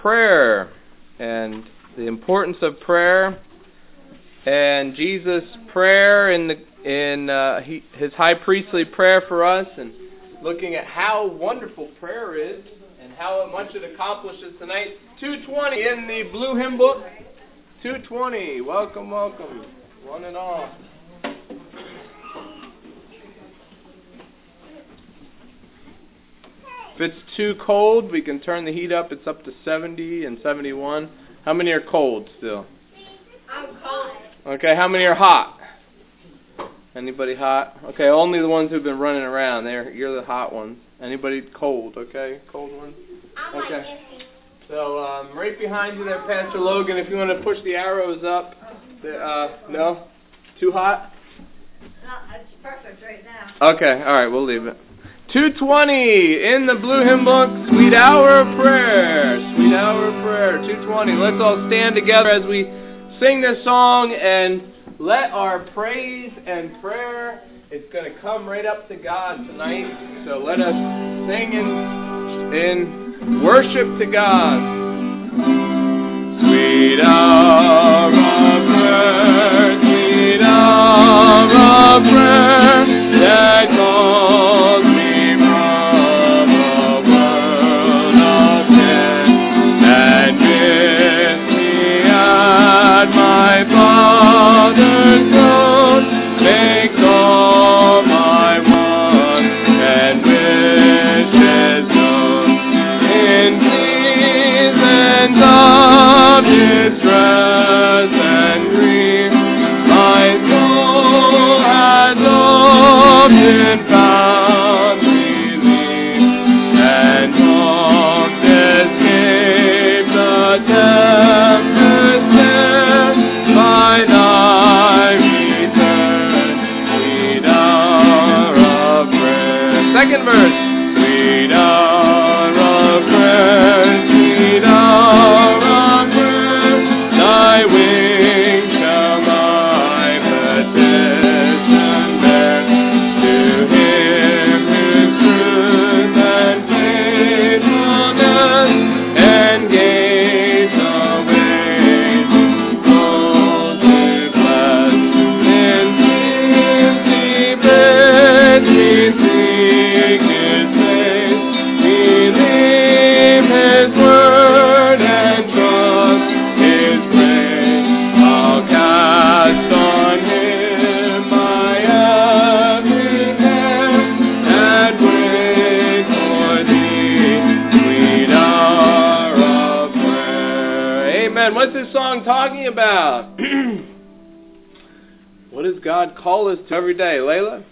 prayer and the importance of prayer and Jesus' prayer in his high priestly prayer for us, and looking at how wonderful prayer is and how much it accomplishes tonight. 220 in the blue hymn book. 220. Welcome, welcome, one and all. If it's too cold, we can turn the heat up. It's up to 70 and 71. How many are cold still? I'm cold. Okay, how many are hot? Anybody hot? Okay, only the ones who've been running around. You're the hot ones. Anybody cold? Okay, cold ones? Okay. So, right behind you there, Pastor Logan, if you want to push the arrows up. No? Too hot? No, it's perfect right now. Okay, alright, we'll leave it. 220 in the blue hymn book, Sweet Hour of Prayer. Sweet Hour of Prayer, 220. Let's all stand together as we sing this song and let our praise and prayer, it's going to come right up to God tonight. So let us sing in worship to God. Sweet hour of prayer, sweet hour of prayer, that calls me from a world of sin, and bids me at my Father's throne, makes all my wants and wishes known. In seasons of distress and grief, my soul has often found relief, and oft escaped the tempest there by thy return. Sweet hour of prayer. Second verse. Sweet hour of prayer, sweet hour of prayer, thy wings shall my petition bear. To him whose truth and faithfulness engage the ways of souls to bless. In simply bid me seek his face, believe his word and trust his grace. I'll cast on him my every care, and wait for thee, sweet hour of prayer. Amen. What's this song talking about? What does God call us to every day, Layla?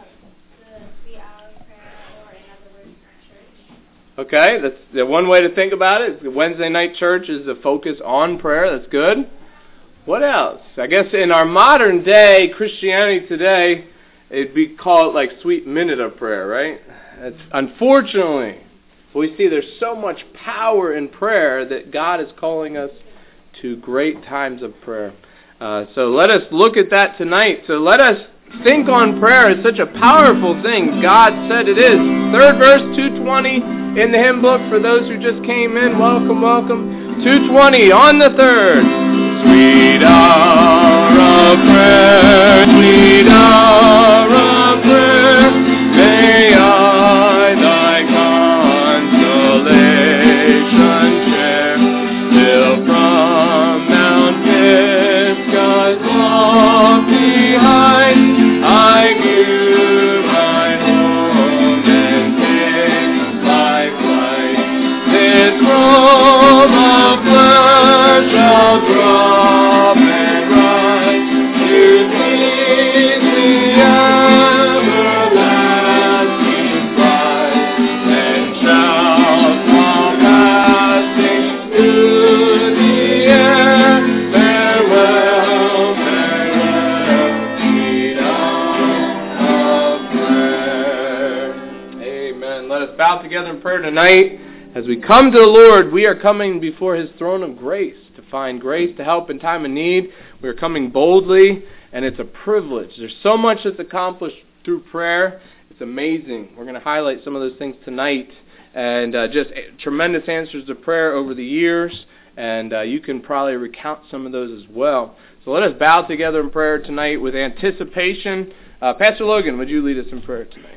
Okay, that's the one way to think about it. The Wednesday night church is the focus on prayer. That's good. What else? I guess in our modern day, Christianity today, it'd be called like sweet minute of prayer, right? That's, unfortunately, we see there's so much power in prayer that God is calling us to great times of prayer. So let us look at that tonight. So let us think on prayer as such a powerful thing. God said it is. Third verse, 220 in the hymn book for those who just came in. Welcome, welcome. 220 on the third. Sweet hour of prayer, sweet hour of prayer, may I thy consolation share, till from Mount Pisgah's lofty height I view my home and take my flight. This robe of flesh shall drop and rise to thee, the everlasting prize, and shall come passing through the air. Farewell, farewell, sweet hour of prayer. Amen. Let us bow together in prayer tonight. As we come to the Lord, we are coming before his throne of grace to find grace to help in time of need. We are coming boldly, and it's a privilege. There's so much that's accomplished through prayer. It's amazing. We're going to highlight some of those things tonight and just tremendous answers to prayer over the years, and you can probably recount some of those as well. So let us bow together in prayer tonight with anticipation. Pastor Logan, would you lead us in prayer tonight?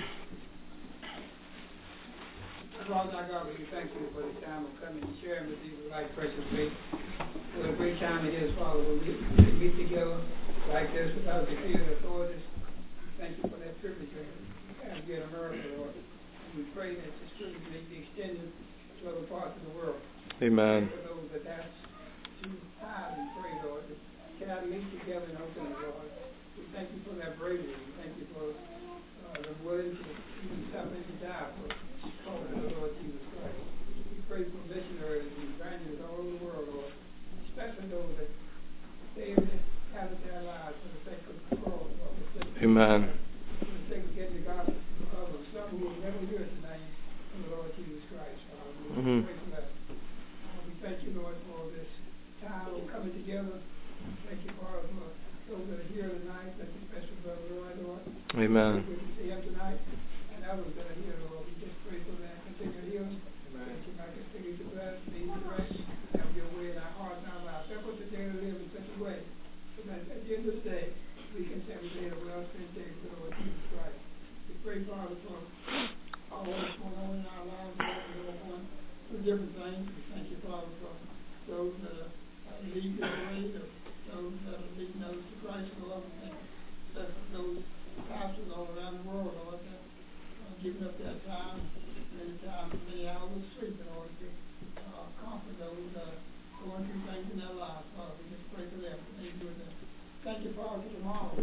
Father our God, we thank you for the time of coming and sharing with you the light, precious faith. What a great time it is, Father, when we meet together like this without the fear of authorities. Thank you for that privilege we have here in America, Lord. We pray that this privilege may be extended to other parts of the world. Amen. For those that have to hide and pray, Lord, that cannot meet together and open it, Lord. We thank you for that bravery. We thank you for the willing to even suffer and die for calling on the Lord Jesus Christ. We pray for missionaries and evangelists all over the world, Lord, especially those that save and habit their lives for the sake of the cross, Lord. Amen. For the sake of getting the gospel because of some who will never hear the name of the Lord Jesus Christ, Father. We pray for that. We thank you, Lord, for this time of coming together. Thank you, Father, for those that are here tonight. Thank you, special brother Roy, Lord. Amen. Good to see him tonight. And others that are here, Lord. We just pray for that continued healing. That you might continue to bless, lead, direct, have your way in our hearts and our lives. Help us today to live in such a way so that at the end of the day, we can say we made a well-spent day for the Lord Jesus Christ. We pray, Father, for all that's going on in our lives, Lord, and going on for different things. We thank you, Father, for those that are leading the way, those that are leading others to Christ, Lord. We thank you for those pastors all around the world, Lord, that are giving up their time, many hours of sleep in order to comfort those going through things in their lives, Father. We just pray for them. Thank you, Father, for tomorrow.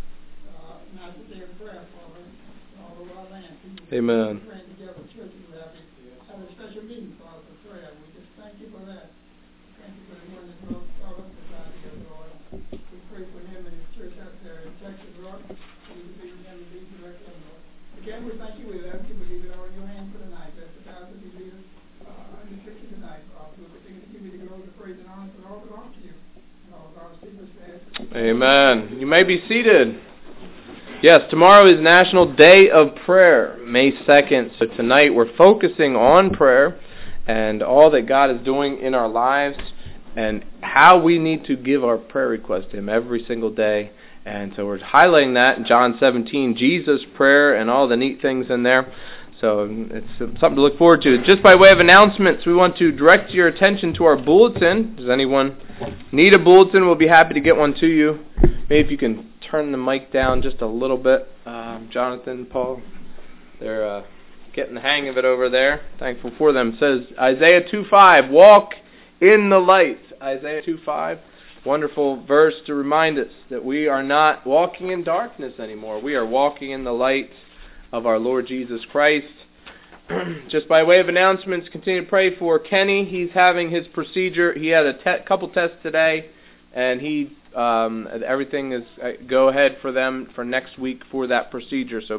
Not the day of prayer, Father, all over our land. Amen. Praying together, churches will have a special meeting, Father, for prayer. We just thank you for that. Thank you for the one that brought us beside you, Lord. We pray for him and his church out there in Texas, Lord. We be with him and be directed, Lord. Again, we thank you. We love you. We leave it all in your hands for tonight. That's the time that we lead us in the picture tonight, Father. We'll continue to give you the glory, the praise, and honor, for all belongs to you. And all God's people say, Amen. You may be seated. Yes, tomorrow is National Day of Prayer, May 2nd. So tonight we're focusing on prayer and all that God is doing in our lives and how we need to give our prayer request to Him every single day. And so we're highlighting that in John 17, Jesus' prayer and all the neat things in there. So it's something to look forward to. Just by way of announcements, we want to direct your attention to our bulletin. Does anyone need a bulletin? We'll be happy to get one to you. Maybe if you can turn the mic down just a little bit. Jonathan, Paul, they're getting the hang of it over there. Thankful for them. It says Isaiah 2:5, walk in the light. Isaiah 2:5. Wonderful verse to remind us that we are not walking in darkness anymore. We are walking in the light of our Lord Jesus Christ. Just by way of announcements, continue to pray for Kenny. He's having his procedure. He had a couple tests today, and everything is go ahead for them for next week for that procedure. So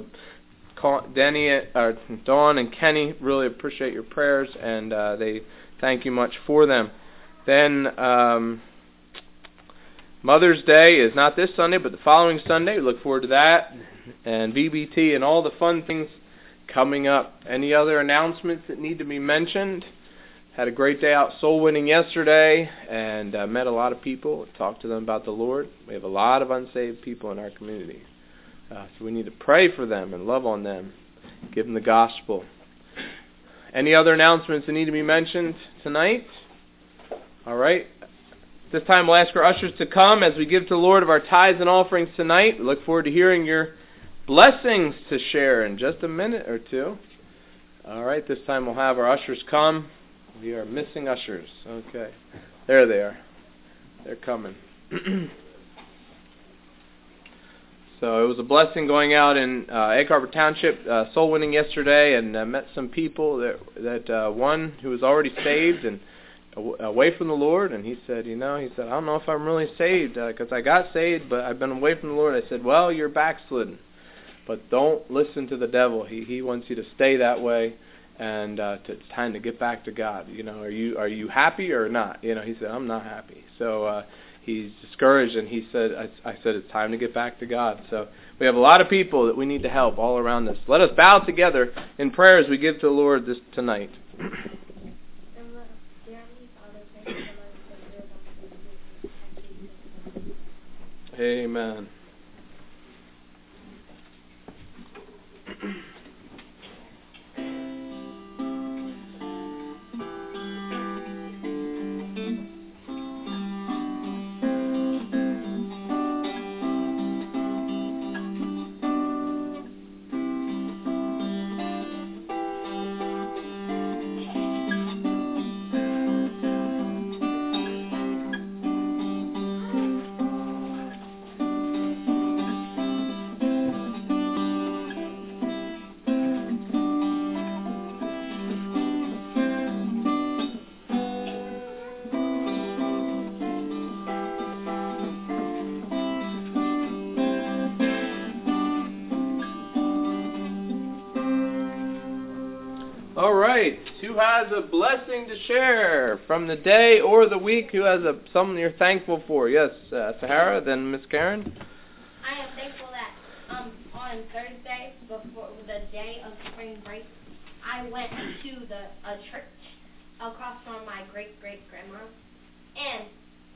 Dawn and Kenny really appreciate your prayers, and they thank you much for them. Then Mother's Day is not this Sunday, but the following Sunday. We look forward to that. And VBT and all the fun things coming up. Any other announcements that need to be mentioned? Had a great day out soul winning yesterday and met a lot of people, talked to them about the Lord. We have a lot of unsaved people in our community. So we need to pray for them and love on them, give them the gospel. Any other announcements that need to be mentioned tonight? All right. This time we'll ask our ushers to come as we give to the Lord of our tithes and offerings tonight. We look forward to hearing your blessings to share in just a minute or two. All right, this time we'll have our ushers come. We are missing ushers. Okay. There they are. They're coming. So it was a blessing going out in Egg Harbor Township, soul winning yesterday, and met some people that one who was already saved and away from the Lord, and he said, I don't know if I'm really saved, because I got saved, but I've been away from the Lord. I said, well, you're backslidden, but don't listen to the devil. He wants you to stay that way, and it's time to get back to God. Are you happy or not? He said, I'm not happy. So he's discouraged, and he said, I said, it's time to get back to God. So We have a lot of people that we need to help all around us. Let us bow together in prayer as we give to the Lord this tonight. Amen. All right. Who has a blessing to share from the day or the week? Who has something you're thankful for? Yes, Sahara, then Miss Karen. I am thankful that on Thursday, before the day of spring break, I went to a church across from my great-great-grandma, and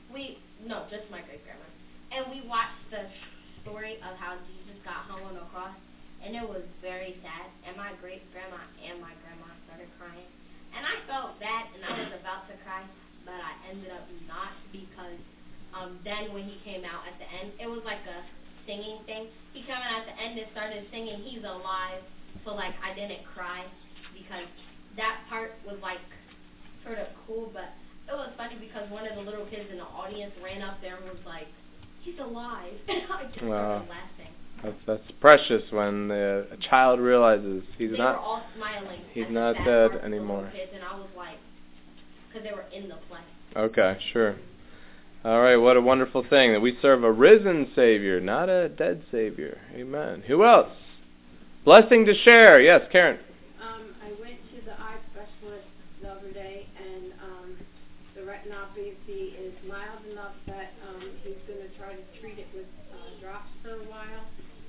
just my great-grandma, and we watched the story of how Jesus got hung on the cross. And it was very sad, and my great-grandma and my grandma started crying. And I felt bad, and I was about to cry, but I ended up not, because then when he came out at the end, it was like a singing thing. He came out at the end and started singing, "He's alive." So, I didn't cry, because that part was, sort of cool, but it was funny because one of the little kids in the audience ran up there and was like, "He's alive." And I just started laughing. That's precious when a child realizes they were all smiling. He's not dead anymore. Kids, and I was like, because they were in the play. Okay, sure. All right, what a wonderful thing that we serve a risen Savior, not a dead Savior. Amen. Who else? Blessing to share. Yes, Karen. I went to the eye specialist the other day, and the retinopathy is mild enough that he's going to try to treat it with drops for a while.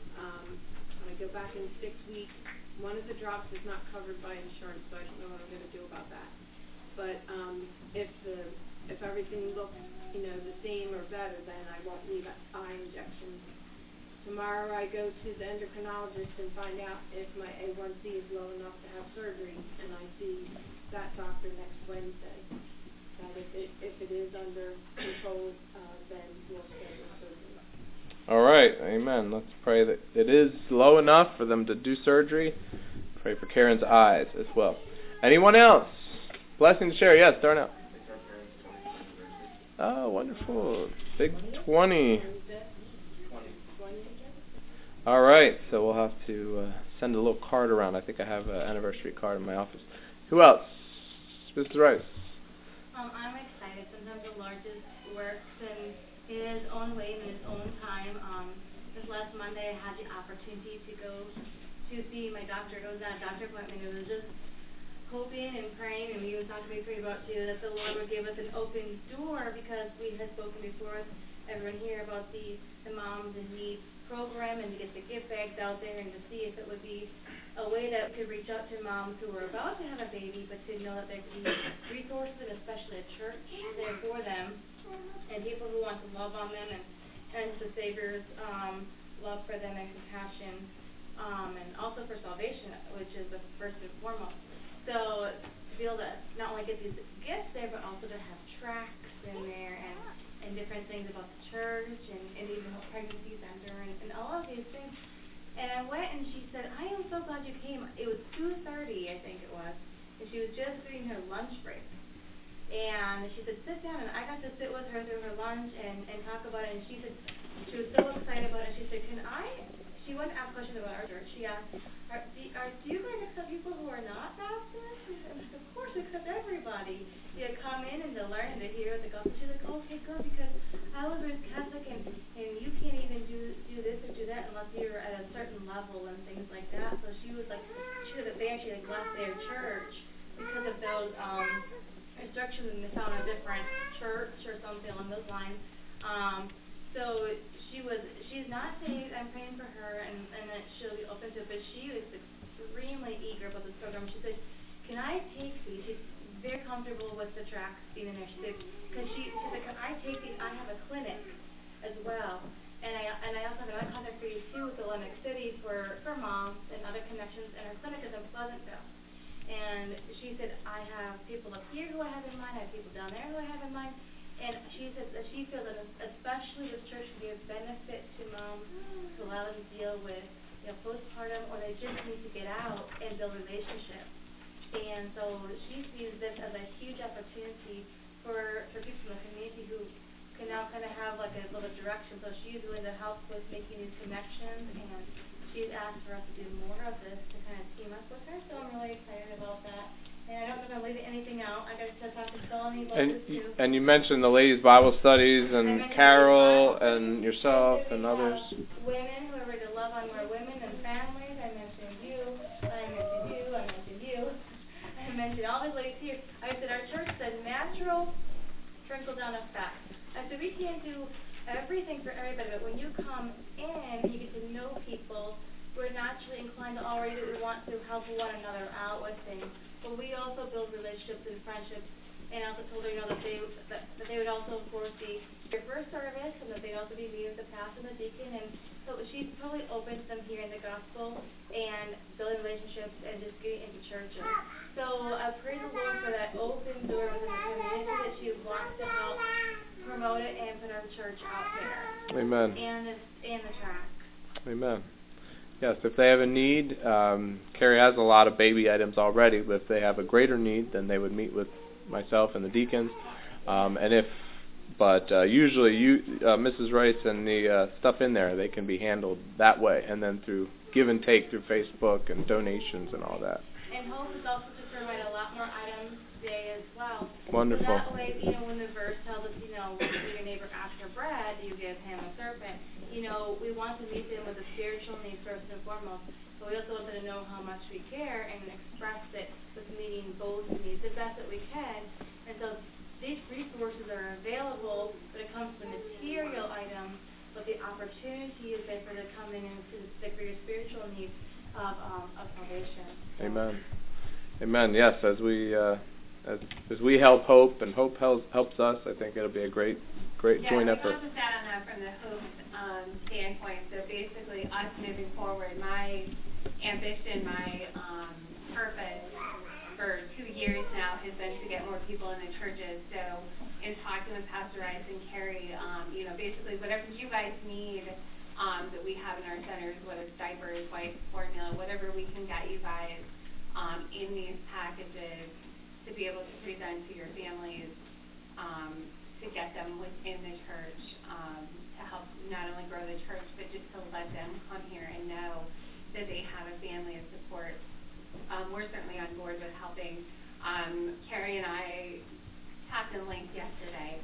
I go back in 6 weeks. One of the drops is not covered by insurance, so I don't know what I'm going to do about that. But if everything looks, the same or better, then I won't need eye injections. Tomorrow I go to the endocrinologist and find out if my A1C is low enough to have surgery, and I see that doctor next Wednesday. That if it is under control, then we'll schedule surgery. All right, amen. Let's pray that it is low enough for them to do surgery. Pray for Karen's eyes as well. Anyone else? Blessing to share. Yes, Darnell. Oh, wonderful. Big 20. All right, so we'll have to send a little card around. I think I have an anniversary card in my office. Who else? Mr. Rice. I'm excited. Sometimes the Lord just works in His own way, in His own time. This last Monday, I had the opportunity to go to see my doctor. It was not a doctor appointment. It was just hoping and praying, and He was talking to me pretty about too, that the Lord would give us an open door, because we had spoken before with everyone here about the Moms in Need program, and to get the gift bags out there, and to see if it would be a way that we could reach out to moms who were about to have a baby, but to know that there could be resources, and especially a church there for them, and people who want to love on them, and the Savior's love for them and compassion, and also for salvation, which is the first and foremost. So to be able to not only get these gifts there, but also to have tracts in there, and different things about the church, and even what pregnancies under, and all of these things. And I went, and she said, "I am so glad you came." It was 2:30, I think it was, and she was just doing her lunch break. And she said, "Sit down," and I got to sit with her through her lunch and talk about it, and she said she was so excited about it. She said, she wasn't asking questions about our church. She asked, do you guys accept people who are not Baptist? She said, "Of course, we accept everybody. You come in and to learn and to hear the gospel." She's like, "Okay, good, because I was raised Catholic, and you can't even do this or do that unless you're at a certain level and things like that." So she was like, they actually left their church because of those restrictions, and they found a different church or something along those lines. she's not saved. I'm praying for her, and that she'll be open to it. But she is extremely eager about this program. She said, "Can I take these?" She's very comfortable with the tracks being in there. She said, she's like, "Can I take these? I have a clinic as well, and I also have another contact for you too with Atlantic City for moms and other connections. And her clinic is in Pleasantville." And she said, "I have people up here who I have in mind. I have people down there who I have in mind." And she said that she feels that especially this church can be a benefit to moms to allow them to deal with, postpartum, or they just need to get out and build relationships. And so she sees this as a huge opportunity for people in the community who can now kind of have like a little direction. So she's willing to help with making these connections, and she's asked for us to do more of this to kind of team up with her. So I'm really excited about that. And I don't know if I'm leaving anything out. I got to talk to Stephanie about this too. And you mentioned the ladies' Bible studies and Carol and yourself and others. Women who are ready to love on more women and families. I mentioned you. I mentioned all these ladies here. I said our church is a natural trickle-down effect. I said we can't do everything for everybody, but when you come in, you get to know people. We're naturally inclined to already want to help one another out with things. But we also build relationships and friendships. And I also told her, that they would also, of course, be here for a service, and that they'd also be meeting with the pastor and the deacon. And so she's totally open to them hearing the gospel and building relationships and just getting into churches. So I praise the Lord for that open door within the community that she wants to help promote it and put our church out there. Amen. And the track. Amen. Yes, if they have a need, Carrie has a lot of baby items already, but if they have a greater need, then they would meet with myself and the deacons. Usually Mrs. Rice and the stuff in there, they can be handled that way, and then through give and take through Facebook and donations and all that. And Hope is also to provide a lot more items today as well. Wonderful. So that way, when the verse tells us, when your neighbor asks for bread, you give him a serpent. We want to meet them with a spiritual need first and foremost, but we also want them to know how much we care and express it with meeting both needs the best that we can. And so these resources are available when it comes to material items, but the opportunity is there for them coming into the greater spiritual needs of salvation. Amen. Amen. Yes, as we help Hope and Hope helps us, I think it'll be a great joint effort. Yeah, we just add on that from the Hope standpoint. So basically, us moving forward, my ambition, my purpose for 2 years now has been to get more people in the churches. So in talking with Pastor Rice and Carrie, basically whatever you guys need that we have in our centers, whether it's diapers, white formula, whatever we can get you guys in these packages to be able to present to your families, to get them within the church, to help not only grow the church, but just to let them come here and know that they have a family of support. We're certainly on board with helping. Carrie and I talked in length yesterday.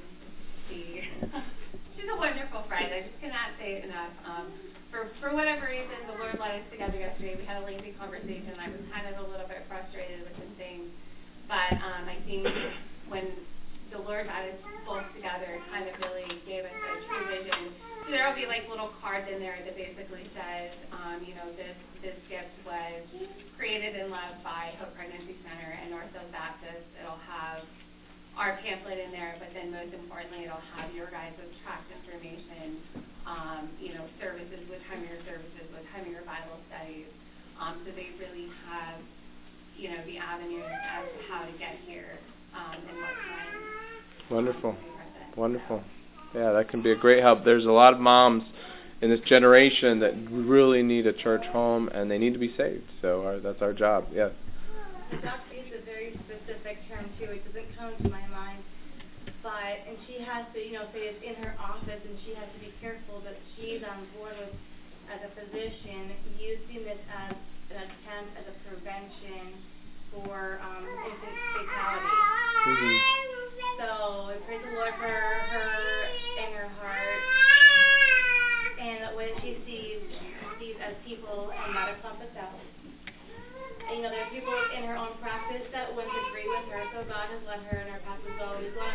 She's a wonderful friend. I just cannot say it enough. For whatever reason, the Lord led us together yesterday. We had a lengthy conversation. I was kind of a little bit frustrated with some things. But I think when the Lord got us both together, it kind of really gave us a true vision. So there will be like little cards in there that basically says, this gift was created and loved by Hope Pregnancy Center and Northfield Baptist. It'll have our pamphlet in there, but then most importantly, it'll have your guys' tract information, services, what time of your services, what time of your Bible studies. So they really have the avenues as to how to get here and what time. Wonderful. Yeah, that can be a great help. There's a lot of moms in this generation that really need a church home, and they need to be saved. So that's our job. Yes. Adoptee is a very specific term too. It doesn't come to my mind, and she has to, say it's in her office, and she has to be careful that she's on board with, as a physician, using this as an attempt as a prevention for infant fatality. Mm-hmm. So we praise the Lord for her and her heart, and what she sees as people and not a clump of cells. And, there are people in her own practice that wouldn't agree with her, so God has let her and her pastors always want to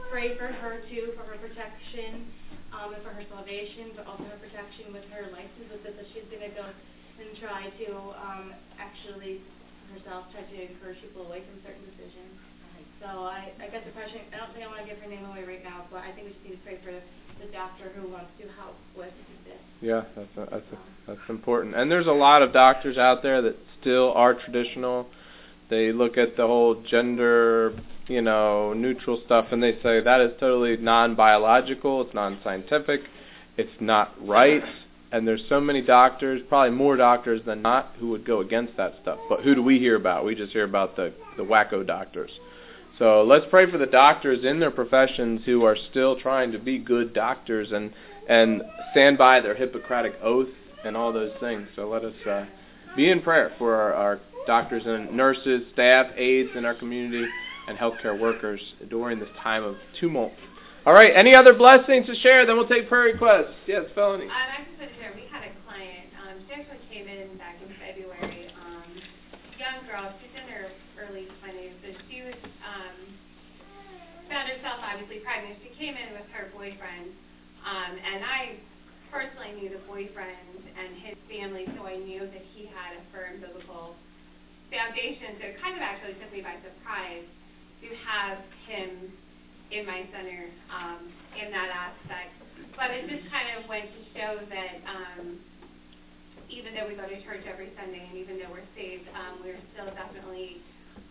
pray for her too, for her protection, and for her salvation, but also her protection with her license, with this, that she's going to go and try to actually herself try to encourage people away from certain decisions. So I got the impression, I don't think I want to give her name away right now, but I think we just need to pray for the doctor who wants to help with this. Yeah, that's important. And there's a lot of doctors out there that still are traditional. They look at the whole gender, neutral stuff, and they say that is totally non-biological, it's non-scientific, it's not right. And there's so many doctors, probably more doctors than not, who would go against that stuff. But who do we hear about? We just hear about the wacko doctors. So let's pray for the doctors in their professions who are still trying to be good doctors and stand by their Hippocratic oath and all those things. So let us be in prayer for our doctors and nurses, staff, aides in our community, and healthcare workers during this time of tumult. All right, any other blessings to share? Then we'll take prayer requests. Yes, Felony. I just want to share, we had a client, she actually came in back in February, young girl, she's in her early 20s, so she was, found herself obviously pregnant. She came in with her boyfriend, and I personally knew the boyfriend and his family, so I knew that he had a firm biblical foundation, so it kind of actually took me by surprise to have him in my center in that aspect. But it just kind of went to show that even though we go to church every Sunday and even though we're saved, we're still definitely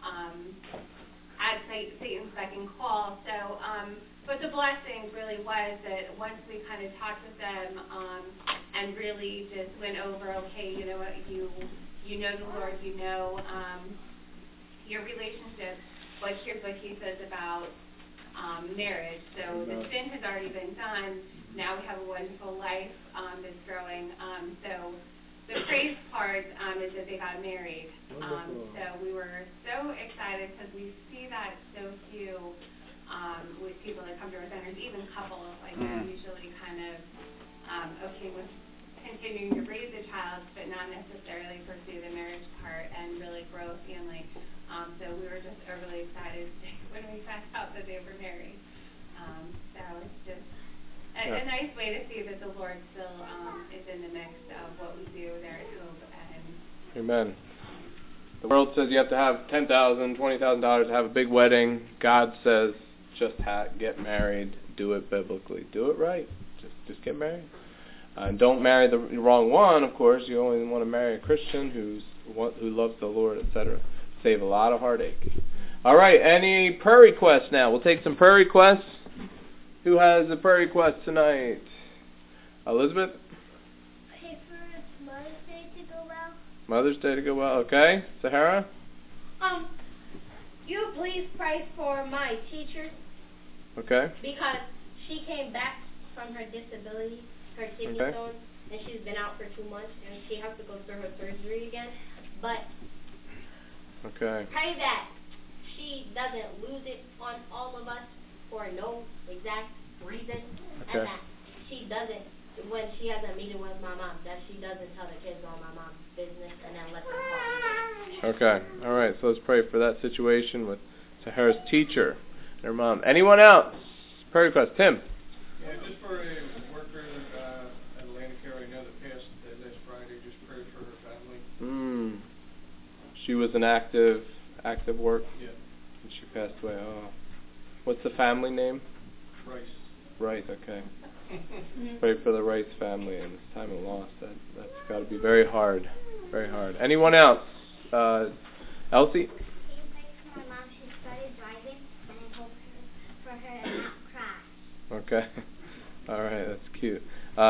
at Satan's beck and call. So, but the blessing really was that once we kind of talked with them and really just went over, okay, you know what, you know the Lord, you know your relationship, but here's what he says about marriage. So the sin has already been done. Now we have a wonderful life that's growing. So the praise part is that they got married. So we were so excited because we see that so few with people that come to our centers, even couples. Like they're usually kind of okay with continuing to raise a child, but not necessarily pursue the marriage part and really grow a family. So we were just overly excited when we found out that they were married. So it's just a nice way to see that the Lord still is in the mix of what we do there at Hope. Amen. The world says you have to have $10,000, $20,000 to have a big wedding. God says just get married. Do it biblically. Do it right. Just get married. And don't marry the wrong one, of course. You only want to marry a Christian who loves the Lord, etc. Save a lot of heartache. All right, any prayer requests now? We'll take some prayer requests. Who has a prayer request tonight? Elizabeth? Pray for Mother's Day to go well. Mother's Day to go well. Okay. Sahara? You please pray for my teacher. Okay. Because she came back from her disability, her kidney stone, and she's been out for 2 months, and she has to go through her surgery again. But pray that she doesn't lose it on all of us for no exact reason, and that she doesn't, when she has a meeting with my mom, that she doesn't tell the kids all my mom's business and then let them call me. Okay. All right. So let's pray for that situation with Sahara's teacher and her mom. Anyone else? Prayer request. Tim? Yeah, just for a worker at Atlantic Care, I know that passed last Friday. Just pray for her family. She was an active work? Yeah. And she passed away. Oh. What's the family name? Rice. Rice, okay. Pray for the Rice family in this time of loss. That's got to be very hard. Very hard. Anyone else? Elsie? Can you pray for my mom? She started driving, and I hope for her to not crash. Okay. All right, that's cute.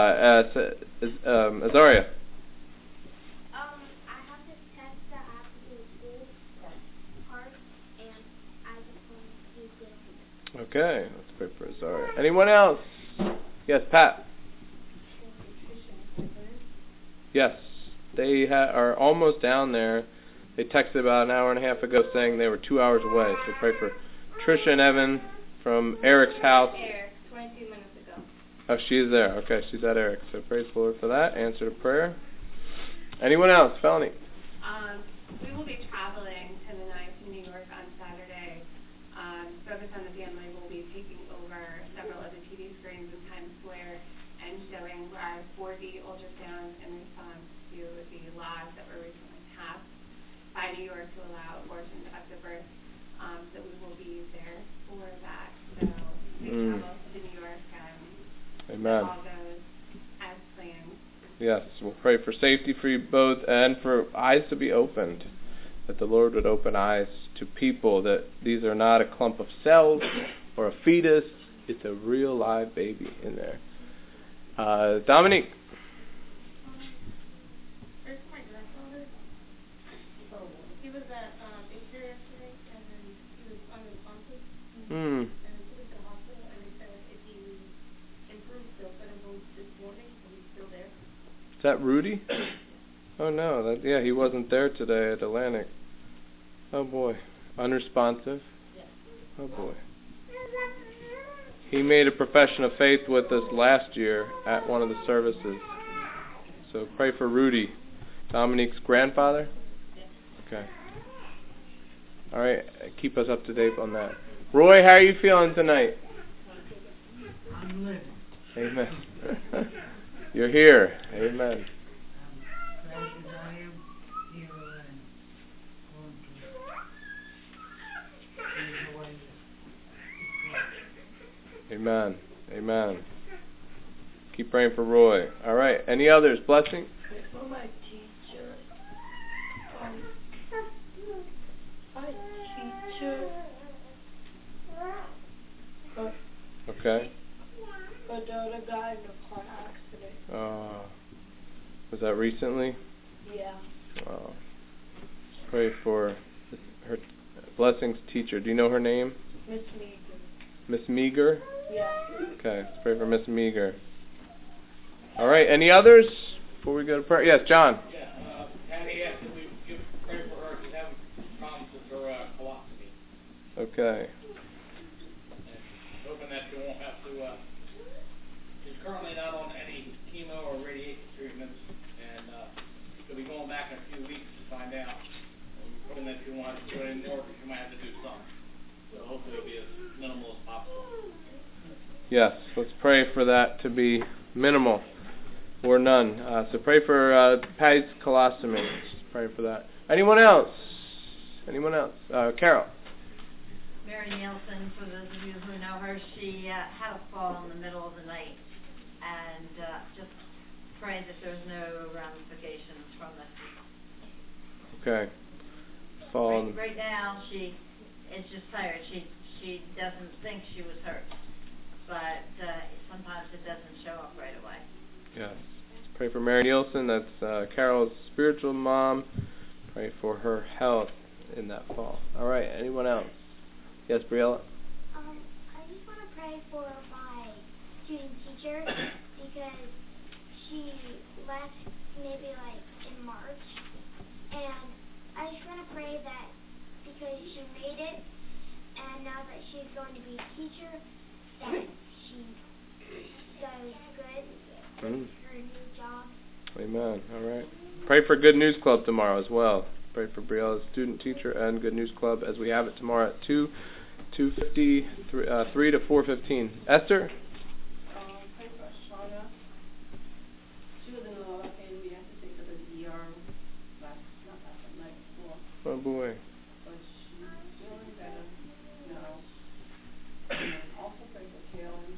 Azaria? I have this test that I have to do in school, hard, and I just want to do good. Okay, let's pray for Azaria. Anyone else? Yes, Pat? Yes, they are almost down there. They texted about an hour and a half ago saying they were 2 hours away. So pray for Trisha and Evan from Eric's house. There, 22 minutes ago. Oh, she's there. Okay, she's at Eric. So praise the Lord for that. Answer to prayer. Anyone else? Felony? We will be traveling to the New York on Saturday. Focus on the Family will be taking over signs in Times Square and showing 4D ultrasounds in response to the laws that were recently passed by New York to allow abortion after birth. So we will be there for that. So we travel to New York and all goes as planned. Yes, we'll pray for safety for you both and for eyes to be opened, that the Lord would open eyes to people, that these are not a clump of cells or a fetus, it's a real live baby in there. Dominique. There's my grandfather. He was at daycare yesterday, and then he was unresponsive. And he was at the hospital, and they said if he improves, they'll send him home this morning, so he's still there. Is that Rudy? Oh no, he wasn't there today at Atlantic. Oh boy, unresponsive. Yes. Oh boy. He made a profession of faith with us last year at one of the services. So pray for Rudy, Dominique's grandfather. Okay. All right, keep us up to date on that. Roy, how are you feeling tonight? I'm living. Amen. You're here. Amen. Amen. Amen. Keep praying for Roy. All right. Any others? Blessing? For my teacher. Okay. Her daughter got in a car accident. Was that recently? Yeah. Pray for her Blessing's teacher. Do you know her name? Miss Meager. Miss Meager? Yeah. Okay, let's pray for Miss Meager. All right, any others before we go to prayer? Yes, John. Yeah, Patty asked that we pray for her. She's having problems with her colostomy. Okay. And hoping that she won't have to, she's currently not on any chemo or radiation treatments, and she'll be going back in a few weeks to find out. And hoping that she won't have to do it anymore, but she might have to do some. So hopefully it'll be as minimal as possible. Yes, let's pray for that to be minimal or none. So pray for Patty's colostomy. Let's pray for that. Anyone else? Anyone else? Carol. Mary Nielsen, for those of you who know her, she had a fall in the middle of the night, and just pray that there's no ramifications from this. Okay. Fall. Right now, she is just tired. She doesn't think she was hurt, but sometimes it doesn't show up right away. Yes. Let's pray for Mary Nielsen. That's Carol's spiritual mom. Pray for her health in that fall. All right. Anyone else? Yes, Briella? I just want to pray for my student teacher because she left maybe like in March, and I just want to pray that because she made it, and now that she's going to be a teacher, that she does good with her new job. Amen. All right. Pray for Good News Club tomorrow as well. Pray for Briella's student teacher and Good News Club as we have it tomorrow at 2:50, 3 to 4:15. Esther? Pray for Shauna. She was in a lot of pain. We had to take her to the ER not night before. Oh boy. But she's doing better now. And also pray for Kaylin.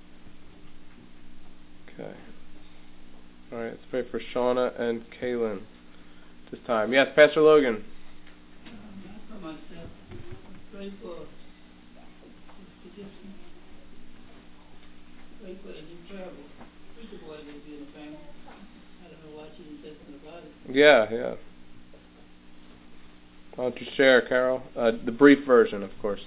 Okay. All right. Let's pray for Shauna and Kaylin this time. Yes, Pastor Logan. For myself, pray for pray for the new travel. Preacher boy may be in the family. I don't know why she didn't say something about it. Yeah. Why don't you share, Carol? The brief version, of course.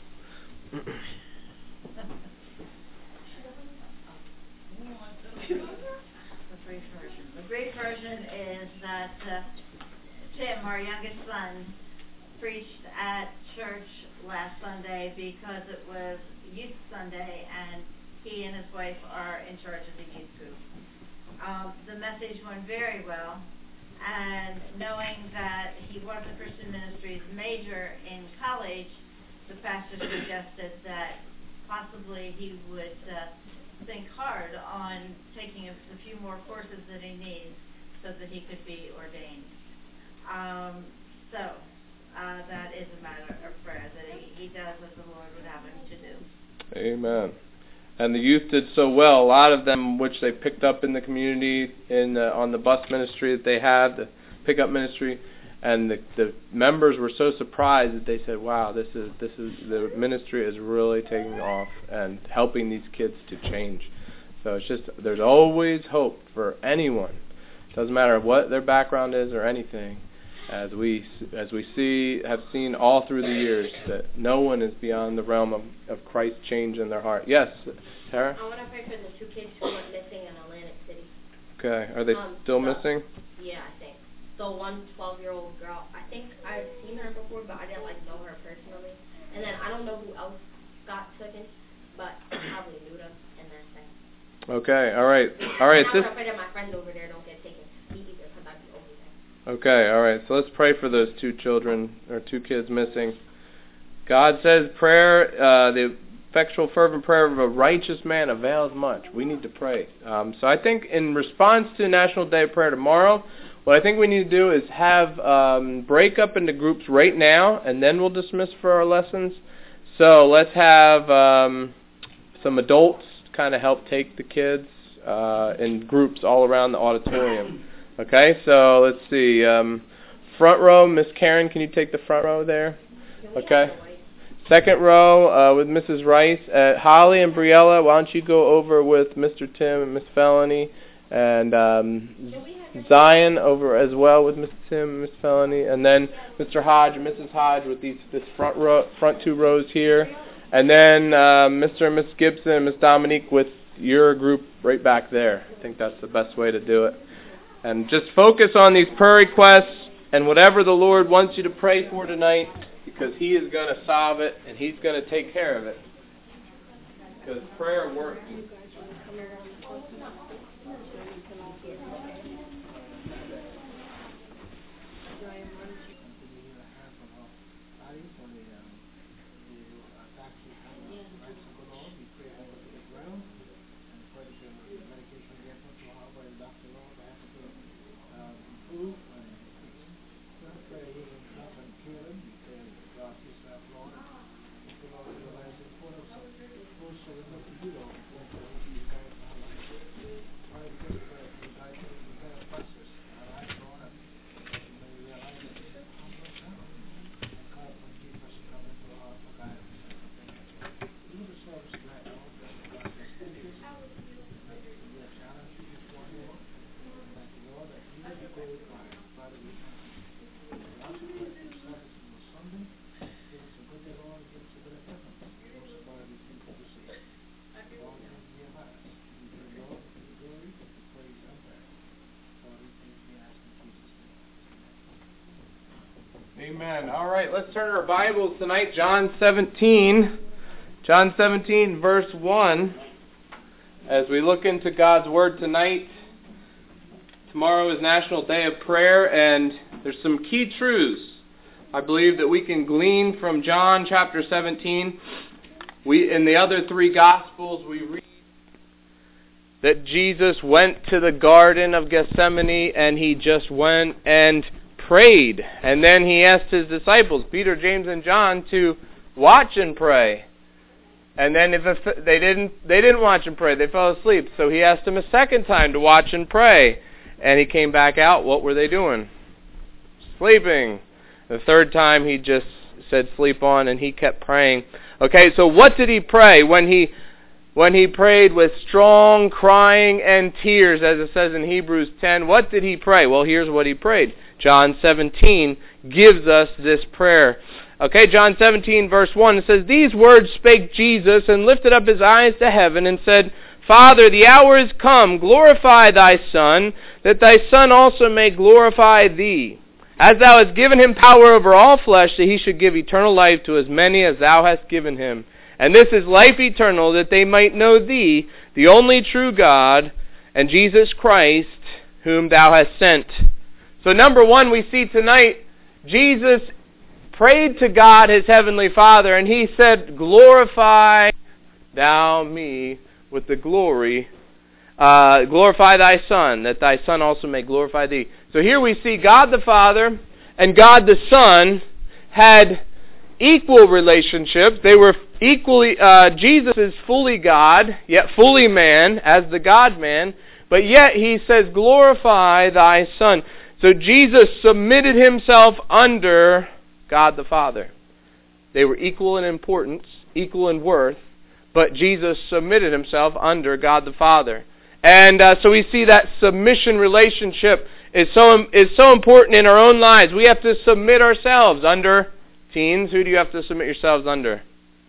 The brief version is that Tim, our youngest son, preached at church last Sunday because it was Youth Sunday, and he and his wife are in charge of the youth group. The message went very well, and knowing that he was a Christian Ministries major in college, the pastor suggested that possibly he would think hard on taking the few more courses that he needs so that he could be ordained. That is a matter of prayer, that he does as the Lord would have him to do. Amen. And the youth did so well. A lot of them, which they picked up in the community, on the bus ministry that they had, the pickup ministry, and the members were so surprised that they said, "Wow, this is the ministry is really taking off and helping these kids to change." So it's just, there's always hope for anyone. Doesn't matter what their background is or anything. As we have seen all through the years, that no one is beyond the realm of Christ's change in their heart. Yes, Tara? I want to pray for the 2 kids who went missing in Atlantic City. Okay, are they still missing? Yeah, I think. So one 12-year-old girl, I think I've seen her before, but I didn't know her personally. And then I don't know who else got taken, but probably Nuda and that's it. Okay, all right. And I'm afraid that my friends over there don't get taken either because I'd be over there. Okay, all right. So let's pray for those 2 children, or 2 kids missing. God says prayer, the effectual fervent prayer of a righteous man avails much. We need to pray. So I think in response to National Day of Prayer tomorrow, what I think we need to do is have break up into groups right now, and then we'll dismiss for our lessons. So let's have some adults kind of help take the kids in groups all around the auditorium. Okay, so let's see. Front row, Miss Karen, can you take the front row there? Okay. Second row with Mrs. Rice. Holly and Briella, why don't you go over with Mr. Tim and Miss Felony, and Zion over as well with Mr. Tim and Miss Felony, and then Mr. Hodge and Mrs. Hodge with this front 2 rows here, and then Mr. and Miss Gibson and Miss Dominique with your group right back there. I think that's the best way to do it. And just focus on these prayer requests and whatever the Lord wants you to pray for tonight, because He is going to solve it and He's going to take care of it. Because prayer works. Amen. All right, let's turn our Bibles tonight. John 17, verse 1. As we look into God's Word tonight, tomorrow is National Day of Prayer, and there's some key truths I believe that we can glean from John chapter 17. In the other 3 Gospels, we read that Jesus went to the Garden of Gethsemane, and He just went and prayed, and then He asked His disciples, Peter, James, and John, to watch and pray. And then if they didn't watch and pray, they fell asleep. So He asked them a second time to watch and pray, and He came back out. What were they doing? Sleeping. The third time He just said, "Sleep on," and He kept praying. Okay, so what did He pray when He prayed with strong crying and tears, as it says in Hebrews 10? What did He pray? Well, here's what He prayed. John 17 gives us this prayer. Okay, John 17, verse 1, it says, "These words spake Jesus, and lifted up His eyes to heaven, and said, Father, the hour is come, glorify Thy Son, that Thy Son also may glorify Thee, as Thou hast given Him power over all flesh, that He should give eternal life to as many as Thou hast given Him. And this is life eternal, that they might know Thee, the only true God, and Jesus Christ, whom Thou hast sent." So number 1, we see tonight, Jesus prayed to God, His Heavenly Father, and He said, "Glorify Thou me with the glory. Glorify thy Son, that thy Son also may glorify thee. So here we see God the Father and God the Son had equal relationships. They were equally, Jesus is fully God, yet fully man, as the God-man, but yet he says, glorify thy Son. So Jesus submitted himself under God the Father. They were equal in importance, equal in worth, but Jesus submitted himself under God the Father. And so we see that submission relationship is so important in our own lives. We have to submit ourselves under. Teens, who do you have to submit yourselves under?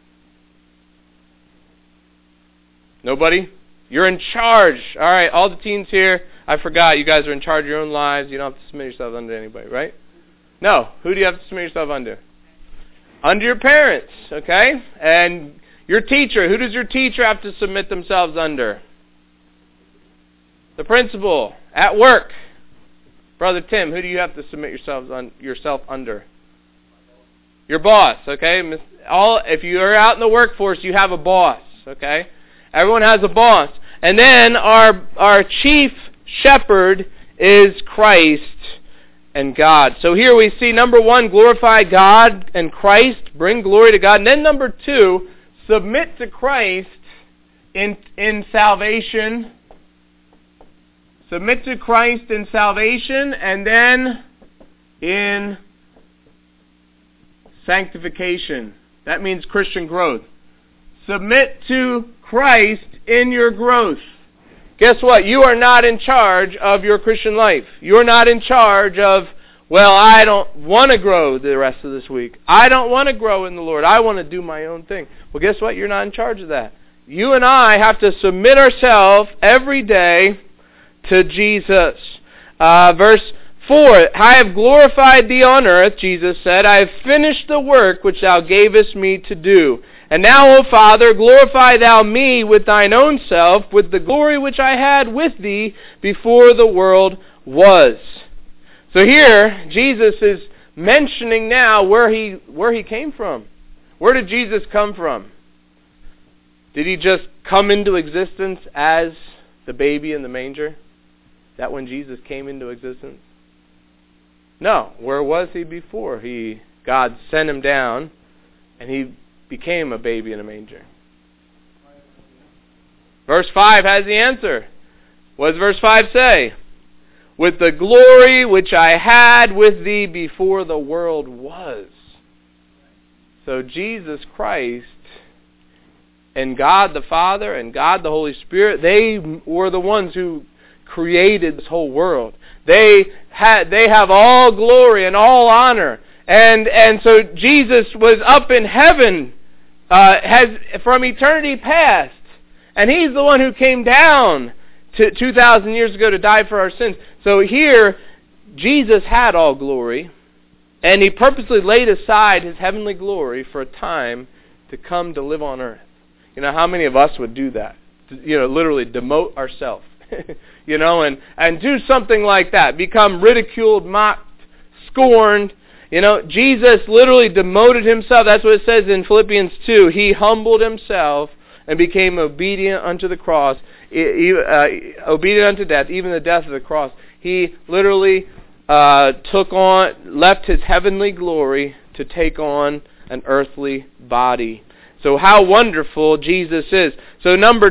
Nobody? You're in charge. All right, all the teens here, I forgot, you guys are in charge of your own lives. You don't have to submit yourselves under anybody, right? No. Who do you have to submit yourself under? Under your parents, okay? And your teacher. Who does your teacher have to submit themselves under? The principal. At work. Brother Tim, who do you have to submit yourself under? Your boss, okay? If you are out in the workforce, you have a boss, okay? Everyone has a boss. And then our chief shepherd is Christ and God. So here we see, number one, glorify God and Christ, bring glory to God. And then number two, submit to Christ in salvation. Submit to Christ in salvation, and then in sanctification. That means Christian growth. Submit to Christ in your growth. Guess what? You are not in charge of your Christian life. You're not in charge of, well, I don't want to grow the rest of this week. I don't want to grow in the Lord. I want to do my own thing. Well, guess what? You're not in charge of that. You and I have to submit ourselves every day to Jesus. Verse 4, I have glorified thee on earth, Jesus said. I have finished the work which thou gavest me to do. And now, O Father, glorify thou me with thine own self, with the glory which I had with thee before the world was. So here, Jesus is mentioning now where he came from. Where did Jesus come from? Did he just come into existence as the baby in the manger? Is that when Jesus came into existence? No. Where was he before? God sent him down, and he became a baby in a manger. Verse 5 has the answer. What does verse 5 say? With the glory which I had with thee before the world was. So Jesus Christ and God the Father and God the Holy Spirit, they were the ones who created this whole world. They have all glory and all honor. And so Jesus was up in heaven from eternity past. And he's the one who came down 2,000 years ago to die for our sins. So here, Jesus had all glory. And he purposely laid aside his heavenly glory for a time to come to live on earth. You know, how many of us would do that? Literally demote ourselves. And do something like that. Become ridiculed, mocked, scorned. Jesus literally demoted himself. That's what it says in Philippians 2. He humbled himself and became obedient unto the cross, obedient unto death, even the death of the cross. He literally left his heavenly glory to take on an earthly body. So how wonderful Jesus is. So number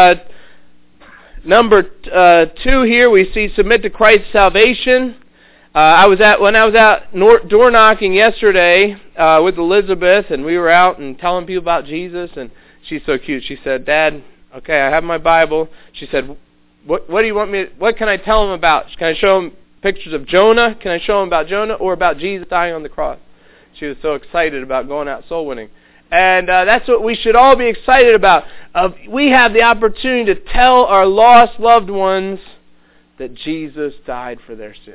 2 here, we see submit to Christ's salvation. When I was out door knocking yesterday with Elizabeth, and we were out and telling people about Jesus, and she's so cute. She said, "Dad, okay, I have my Bible." She said, "What do you want me? What can I tell them about? Can I show them pictures of Jonah? Can I show them about Jonah or about Jesus dying on the cross?" She was so excited about going out soul winning. And that's what we should all be excited about. We have the opportunity to tell our lost loved ones that Jesus died for their sins.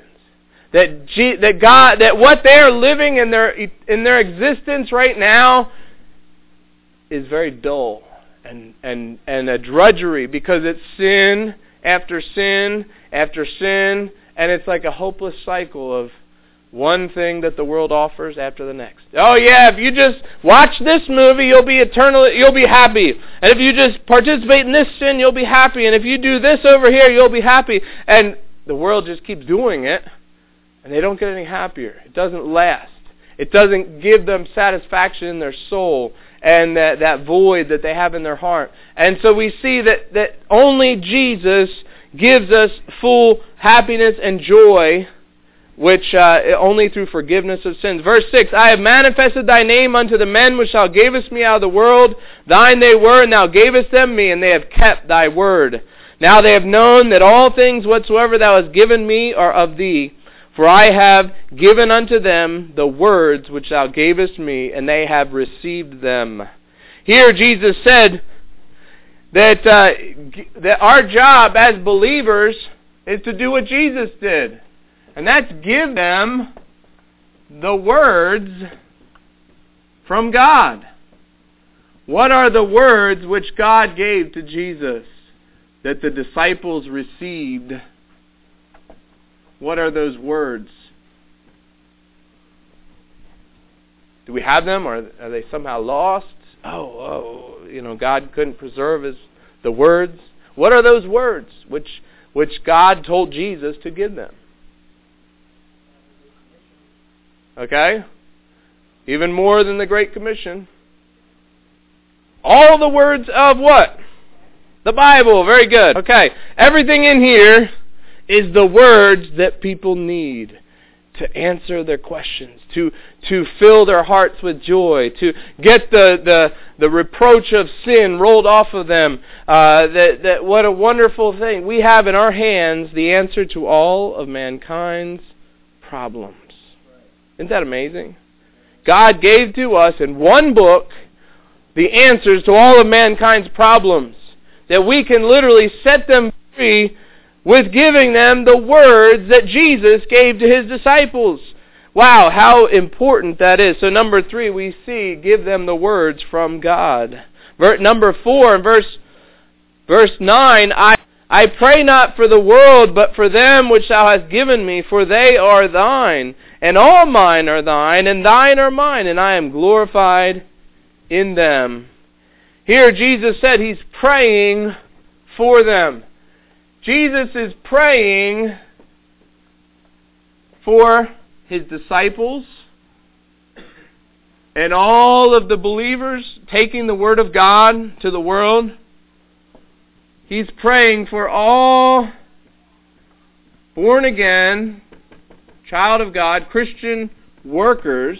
That what they are living in their existence right now is very dull and a drudgery, because it's sin after sin after sin, and it's like a hopeless cycle One thing that the world offers after the next. Oh yeah, if you just watch this movie, you'll be happy. And if you just participate in this sin, you'll be happy. And if you do this over here, you'll be happy. And the world just keeps doing it, and they don't get any happier. It doesn't last. It doesn't give them satisfaction in their soul and that void that they have in their heart. And so we see that only Jesus gives us full happiness and joy, which only through forgiveness of sins. Verse 6, I have manifested thy name unto the men which thou gavest me out of the world. Thine they were, and thou gavest them me, and they have kept thy word. Now they have known that all things whatsoever thou hast given me are of thee. For I have given unto them the words which thou gavest me, and they have received them. Here Jesus said that our job as believers is to do what Jesus did. And that's give them the words from God. What are the words which God gave to Jesus that the disciples received? What are those words? Do we have them, or are they somehow lost? God couldn't preserve the words. What are those words which God told Jesus to give them? Okay? Even more than the Great Commission. All the words of what? The Bible. Very good. Okay. Everything in here is the words that people need to answer their questions, to fill their hearts with joy, to get the reproach of sin rolled off of them. That what a wonderful thing. We have in our hands the answer to all of mankind's problems. Isn't that amazing? God gave to us in one book the answers to all of mankind's problems, that we can literally set them free with giving them the words that Jesus gave to His disciples. Wow, how important that is. So number 3, we see, give them the words from God. Number 4, in verse 9, I pray not for the world, but for them which thou hast given me, for they are thine, and all mine are thine, and thine are mine, and I am glorified in them. Here Jesus said He's praying for them. Jesus is praying for His disciples and all of the believers taking the Word of God to the world. He's praying for all born again, child of God, Christian workers,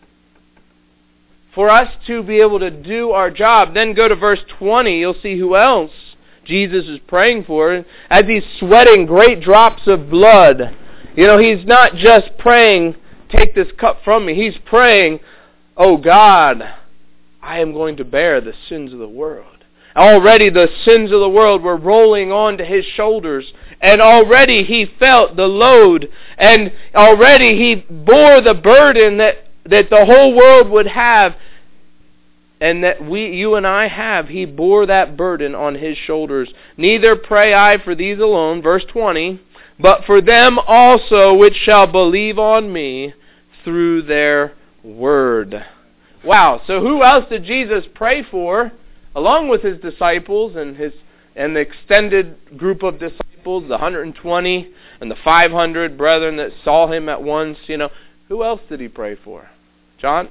for us to be able to do our job. Then go to verse 20, you'll see who else Jesus is praying for, as He's sweating great drops of blood. He's not just praying, take this cup from me. He's praying, oh God, I am going to bear the sins of the world. Already the sins of the world were rolling onto His shoulders, and already He felt the load, and already He bore the burden that the whole world would have, and that you and I have. He bore that burden on His shoulders. Neither pray I for these alone, verse 20, but for them also which shall believe on me through their word. Wow, so who else did Jesus pray for, along with His disciples and the extended group of disciples, the 120 and the 500 brethren that saw Him at once? Who else did He pray for? John?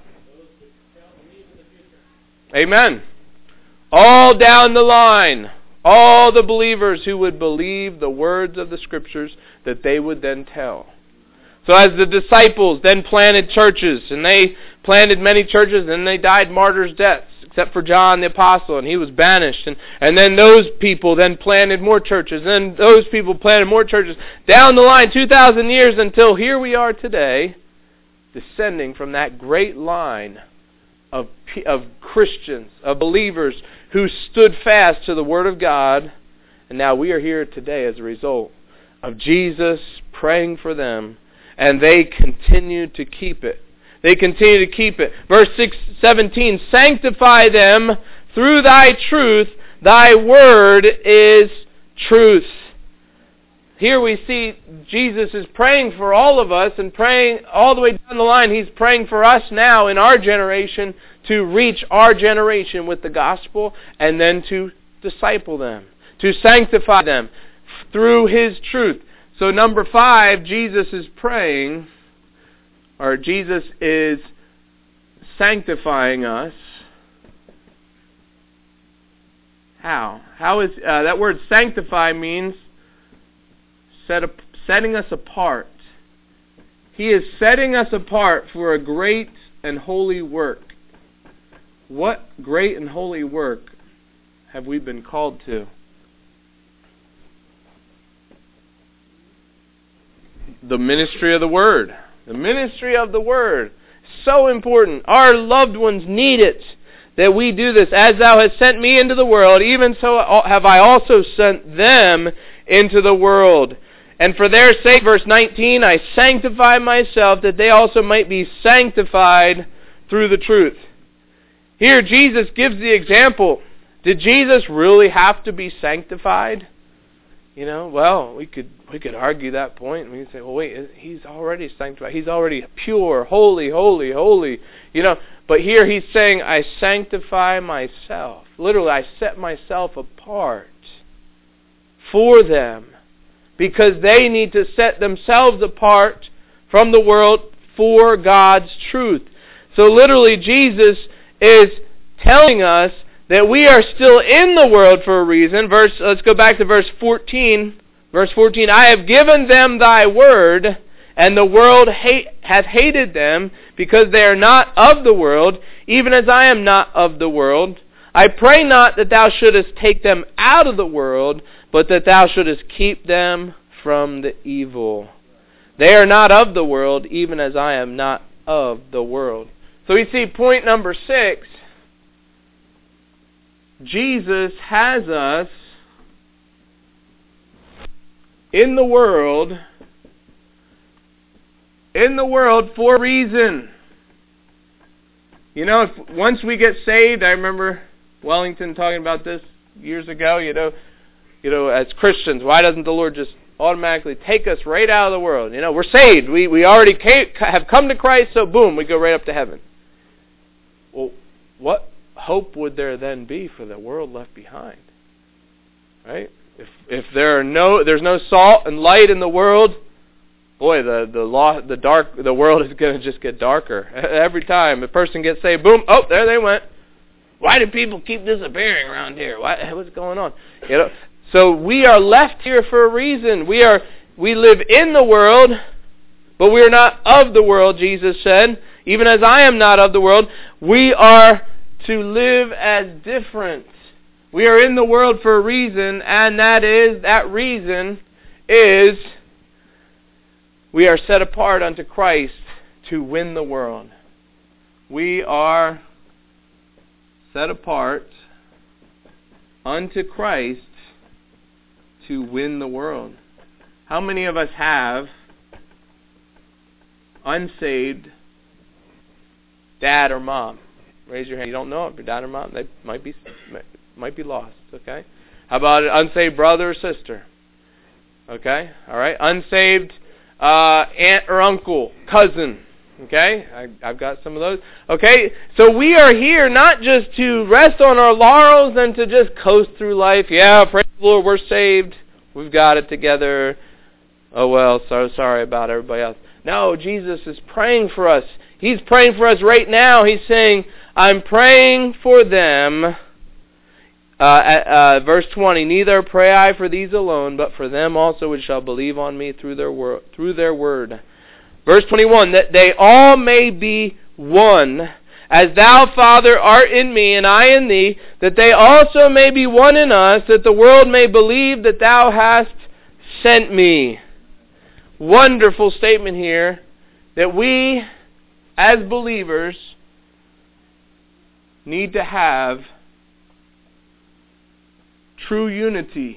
Amen. All down the line, all the believers who would believe the words of the Scriptures that they would then tell. So as the disciples then planted churches, and they planted many churches, and they died martyrs' deaths, except for John the Apostle, and he was banished. And then those people then planted more churches, and those people planted more churches. Down the line, 2,000 years until here we are today, descending from that great line of Christians, of believers who stood fast to the Word of God. And now we are here today as a result of Jesus praying for them, and they continue to keep it. They continue to keep it. Verse 17, sanctify them through thy truth. Thy word is truth. here we see Jesus is praying for all of us, and praying all the way down the line. He's praying for us now in our generation to reach our generation with the gospel, and then to disciple them, to sanctify them through His truth. So number 5, Jesus is praying, or Jesus is sanctifying us. How? How is that word sanctify means setting us apart. He is setting us apart for a great and holy work. What great and holy work have we been called to? The ministry of the Word. The ministry of the Word. So important. Our loved ones need it, that we do this. As thou hast sent me into the world, even so have I also sent them into the world. And for their sake, verse 19, I sanctify myself, that they also might be sanctified through the truth. Here Jesus gives the example. Did Jesus really have to be sanctified? You know, well, we could argue that point. We could say, well, wait, He's already sanctified. He's already pure, holy, holy, holy. You know, but here He's saying, I sanctify myself. Literally, I set myself apart for them, because they need to set themselves apart from the world for God's truth. So literally, Jesus is telling us that we are still in the world for a reason. Let's go back to verse 14. Verse 14, I have given them thy word, and the world hath hated them, because they are not of the world, even as I am not of the world. I pray not that thou shouldest take them out of the world, but that thou shouldest keep them from the evil. They are not of the world, even as I am not of the world. So we see point number 6. Jesus has us in the world for a reason. You know, once we get saved, I remember Wellington talking about this years ago, you know, as Christians, why doesn't the Lord just automatically take us right out of the world? You know, we're saved. We already have come to Christ, so boom, we go right up to heaven. Well, what hope would there then be for the world left behind? Right? If there's no salt and light in the world, boy, the world is going to just get darker. Every time a person gets saved, boom, oh, there they went. Why do people keep disappearing around here? What's going on? You know, so we are left here for a reason. We live in the world, but we are not of the world, Jesus said. Even as I am not of the world, we are to live as different. We are in the world for a reason, and that reason is we are set apart unto Christ to win the world. We are set apart unto Christ to win the world. How many of us have unsaved dad or mom? Raise your hand. You don't know if your dad or mom. They might be lost. Okay. How about an unsaved brother or sister? Okay. All right. Unsaved aunt or uncle, cousin. Okay. I've got some of those. Okay. So we are here not just to rest on our laurels and to just coast through life. Yeah, praise the Lord, we're saved. We've got it together. Oh well, so sorry about everybody else. No, Jesus is praying for us. He's praying for us right now. He's saying, I'm praying for them. Verse 20, neither pray I for these alone, but for them also which shall believe on me through their word. Verse 21, that they all may be one, as thou, Father, art in me, and I in thee, that they also may be one in us, that the world may believe that thou hast sent me. Wonderful statement here, that we, as believers, need to have true unity.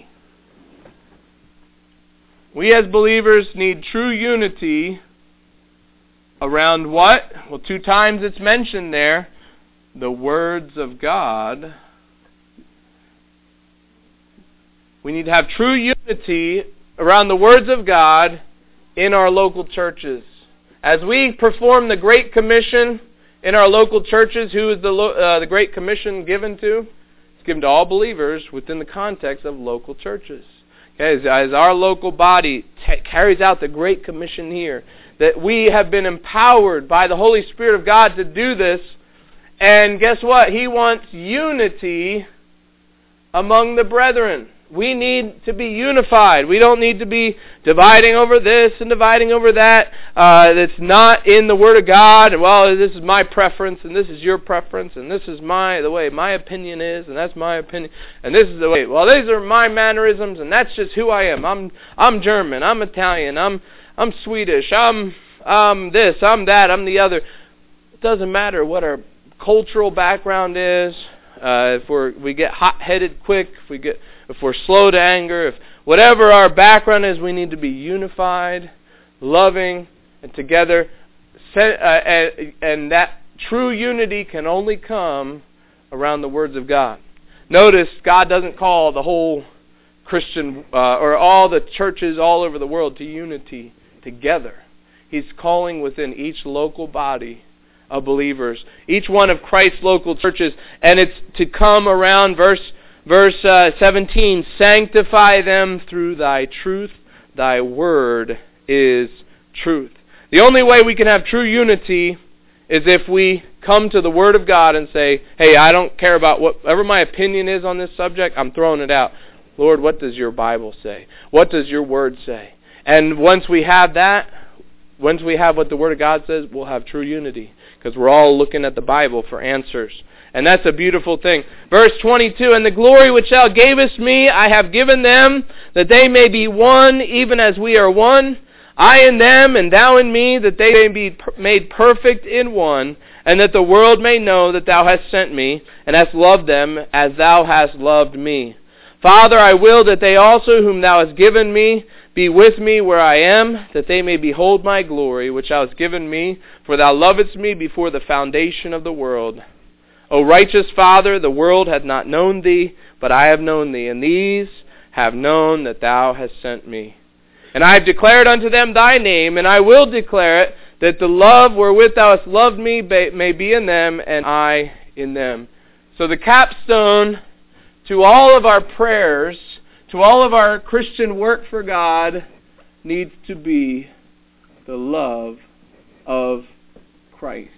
We as believers need true unity around what? Well, 2 times it's mentioned there. The words of God. We need to have true unity around the words of God in our local churches. As we perform the Great Commission in our local churches, who is the Great Commission given to? It's given to all believers within the context of local churches. Okay, as our local body carries out the Great Commission here, that we have been empowered by the Holy Spirit of God to do this. And guess what? He wants unity among the brethren. We need to be unified. We don't need to be dividing over this and dividing over that. That's not in the Word of God. Well, this is my preference, and this is your preference, and this is the way my opinion is, and that's my opinion, and this is the way. Well, these are my mannerisms, and that's just who I am. I'm German. I'm Italian. I'm Swedish. I'm this. I'm that. I'm the other. It doesn't matter what our cultural background is. If we get hot-headed quick, if we're slow to anger, if whatever our background is, we need to be unified, loving, and together. And that true unity can only come around the words of God. Notice, God doesn't call the whole Christian or all the churches all over the world to unity together. He's calling within each local body of believers, each one of Christ's local churches, and it's to come around verse 17, sanctify them through thy truth, thy word is truth. The only way we can have true unity is if we come to the Word of God and say, hey, I don't care about whatever my opinion is on this subject, I'm throwing it out. Lord, what does your Bible say? What does your Word say? And once we have that, once we have what the Word of God says, we'll have true unity. Because we're all looking at the Bible for answers. And that's a beautiful thing. Verse 22, and the glory which thou gavest me, I have given them, that they may be one, even as we are one. I in them, and thou in me, that they may be made perfect in one, and that the world may know that thou hast sent me, and hast loved them as thou hast loved me. Father, I will that they also whom thou hast given me be with me where I am, that they may behold my glory, which thou hast given me, for thou lovedst me before the foundation of the world. O righteous Father, the world hath not known thee, but I have known thee, and these have known that thou hast sent me. And I have declared unto them thy name, and I will declare it, that the love wherewith thou hast loved me may be in them, and I in them. So the capstone to all of our prayers, to all of our Christian work for God, needs to be the love of Christ.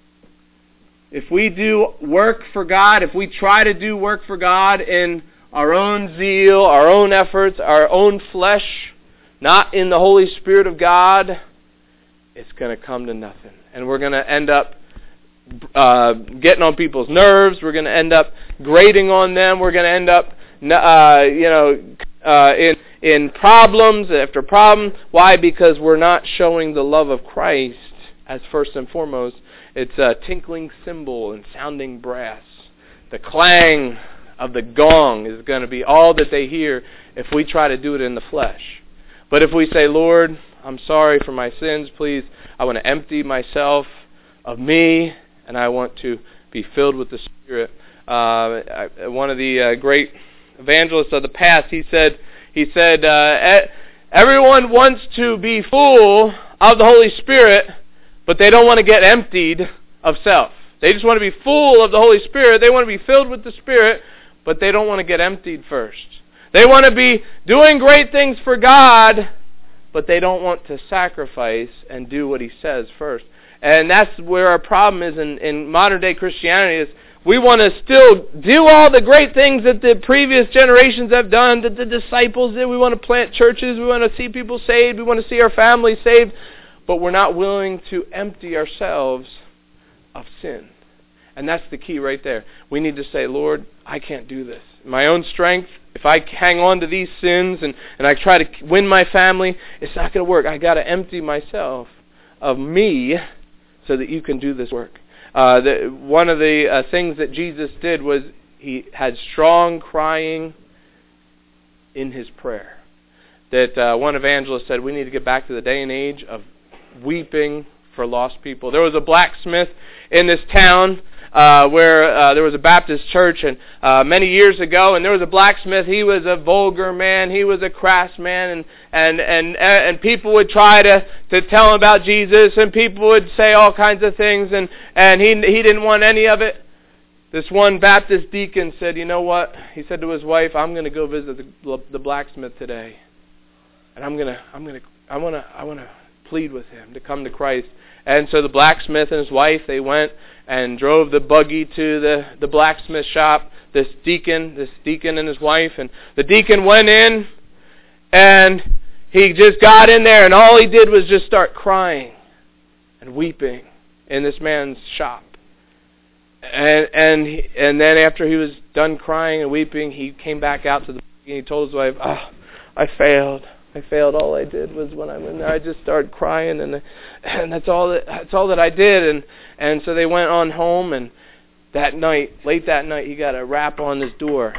If we do work for God, if we try to do work for God in our own zeal, our own efforts, our own flesh, not in the Holy Spirit of God, it's going to come to nothing. And we're going to end up getting on people's nerves. We're going to end up grating on them. We're going to end up in problems after problem. Why? Because we're not showing the love of Christ as first and foremost. It's a tinkling cymbal and sounding brass. The clang of the gong is going to be all that they hear if we try to do it in the flesh. But if we say, Lord, I'm sorry for my sins, please, I want to empty myself of me, and I want to be filled with the Spirit. One of the great evangelists of the past, he said, everyone wants to be full of the Holy Spirit, but they don't want to get emptied of self. They just want to be full of the Holy Spirit. They want to be filled with the Spirit, but they don't want to get emptied first. They want to be doing great things for God, but they don't want to sacrifice and do what He says first. And that's where our problem is in modern day Christianity, is we want to still do all the great things that the previous generations have done, that the disciples did. We want to plant churches. We want to see people saved. We want to see our families saved. But we're not willing to empty ourselves of sin. And that's the key right there. We need to say, Lord, I can't do this. In my own strength, if I hang on to these sins and I try to win my family, it's not going to work. I got to empty myself of me so that you can do this work. One of the things that Jesus did was He had strong crying in His prayer. That one evangelist said, we need to get back to the day and age of weeping for lost people. There was a blacksmith in this town where there was a Baptist church and many years ago, and there was a blacksmith. He was a vulgar man. He was a crass man, and people would try to tell him about Jesus, and people would say all kinds of things, and he didn't want any of it. This one Baptist deacon said, "You know what?" He said to his wife, "I'm going to go visit the blacksmith today, and I want to plead with him to come to Christ." And so the blacksmith and his wife, they went and drove the buggy to the blacksmith shop. This deacon and his wife, and the deacon went in, and he just got in there, and all he did was just start crying and weeping in this man's shop. And then after he was done crying and weeping, he came back out to the buggy and he told his wife, "Oh, I failed. All I did was when I went there, I just started crying, and that's all that I did." And so they went on home, and late that night, he got a rap on his door.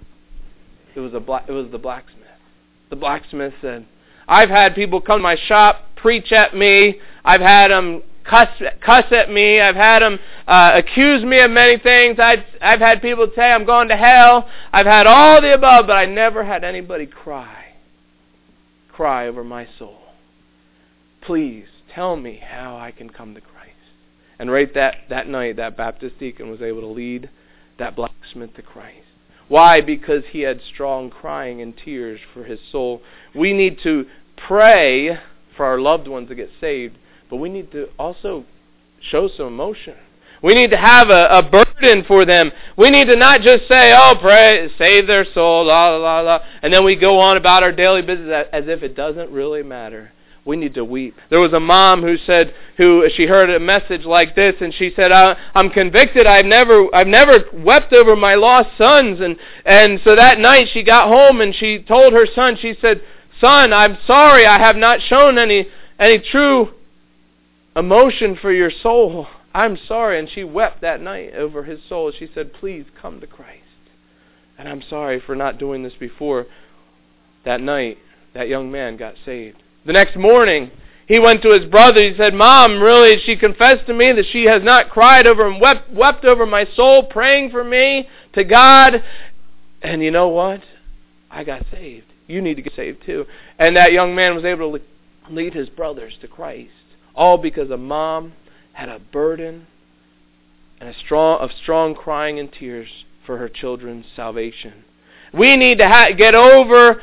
It was the blacksmith. The blacksmith said, "I've had people come to my shop, preach at me. I've had them cuss at me. I've had them accuse me of many things. I've had people say I'm going to hell. I've had all the above, but I never had anybody cry over my soul. Please tell me how I can come to Christ." And right that night, that Baptist deacon was able to lead that blacksmith to Christ. Why? Because he had strong crying and tears for his soul. We need to pray for our loved ones to get saved, but we need to also show some emotion. We need to have a burden for them. We need to not just say, "Oh, pray, save their soul, la, la, la," and then we go on about our daily business as if it doesn't really matter. We need to weep. There was a mom who she heard a message like this, and she said, "I'm convicted. I've never wept over my lost sons." And so that night she got home and she told her son, she said, "Son, I'm sorry. I have not shown any true emotion for your soul. I'm sorry." And she wept that night over his soul. She said, "Please come to Christ. And I'm sorry for not doing this before." That night, that young man got saved. The next morning, he went to his brother. He said, "Mom, really, she confessed to me that she has not cried over and wept over my soul, praying for me to God. And you know what? I got saved. You need to get saved too." And that young man was able to lead his brothers to Christ. All because a mom had a burden and of strong crying and tears for her children's salvation. We need to get over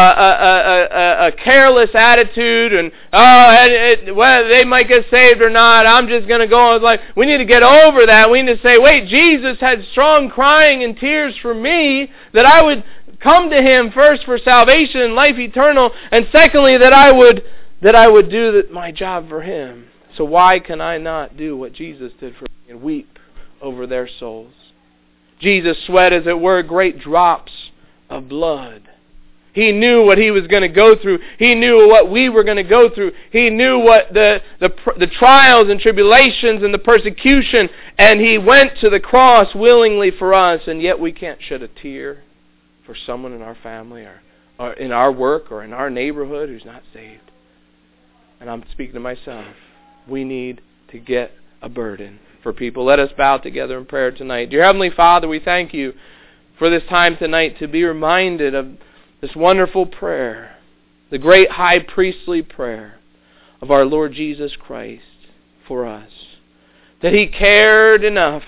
a careless attitude and, whether they might get saved or not, I'm just going to go on with life. We need to get over that. We need to say, wait, Jesus had strong crying and tears for me, that I would come to Him first for salvation and life eternal, and secondly, that I would do my job for Him. So why can I not do what Jesus did for me and weep over their souls? Jesus sweat, as it were, great drops of blood. He knew what He was going to go through. He knew what we were going to go through. He knew what the trials and tribulations and the persecution, and He went to the cross willingly for us, and yet we can't shed a tear for someone in our family or in our work or in our neighborhood who's not saved. And I'm speaking to myself. We need to get a burden for people. Let us bow together in prayer tonight. Dear Heavenly Father, we thank You for this time tonight to be reminded of this wonderful prayer, the great high priestly prayer of our Lord Jesus Christ for us. That He cared enough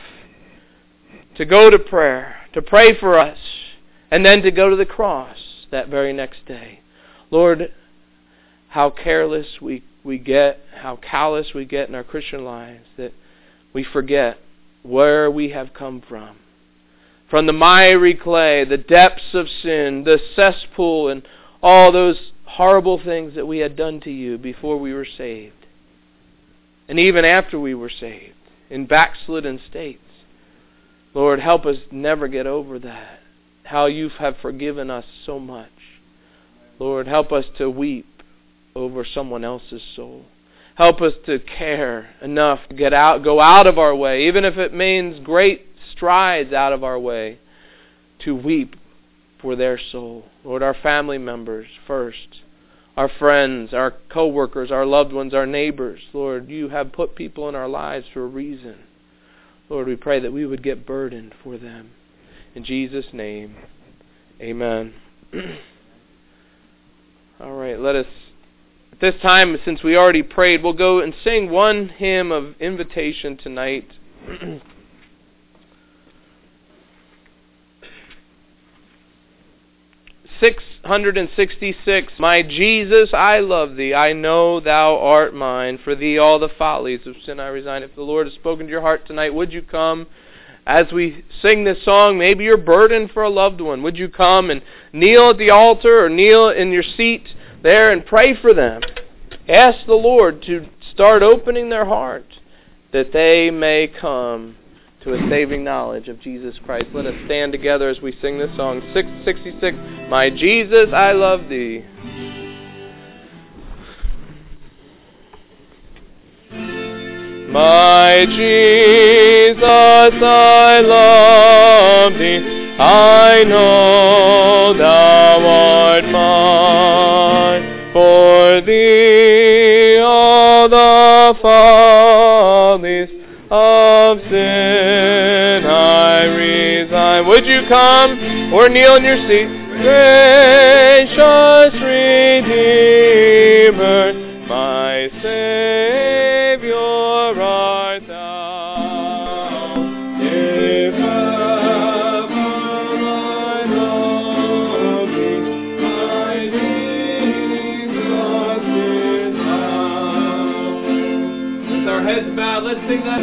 to go to prayer, to pray for us, and then to go to the cross that very next day. Lord, how careless we get, how callous we get in our Christian lives, that we forget where we have come from. From the miry clay, the depths of sin, the cesspool, and all those horrible things that we had done to You before we were saved. And even after we were saved, in backslidden states. Lord, help us never get over that. How You have forgiven us so much. Lord, help us to weep over someone else's soul. Help us to care enough to go out of our way, even if it means great strides out of our way, to weep for their soul. Lord, our family members first, our friends, our co-workers, our loved ones, our neighbors. Lord, You have put people in our lives for a reason. Lord, we pray that we would get burdened for them. In Jesus' name, amen. All right, let us, at this time, since we already prayed, we'll go and sing one hymn of invitation tonight. 666, My Jesus, I love thee. I know thou art mine. For thee all the follies of sin I resign. If the Lord has spoken to your heart tonight, would you come as we sing this song? Maybe you're burdened for a loved one. Would you come and kneel at the altar or kneel in your seat there and pray for them? Ask the Lord to start opening their heart that they may come to a saving knowledge of Jesus Christ. Let us stand together as we sing this song. 666, My Jesus, I love thee. My Jesus, I love thee. I know thou art mine. For thee all the follies of sin I resign. Would you come or kneel in your seat? Gracious Redeemer, my Savior art thou. If ever I love thee, my Jesus is thou. With our heads bowed, let's sing that.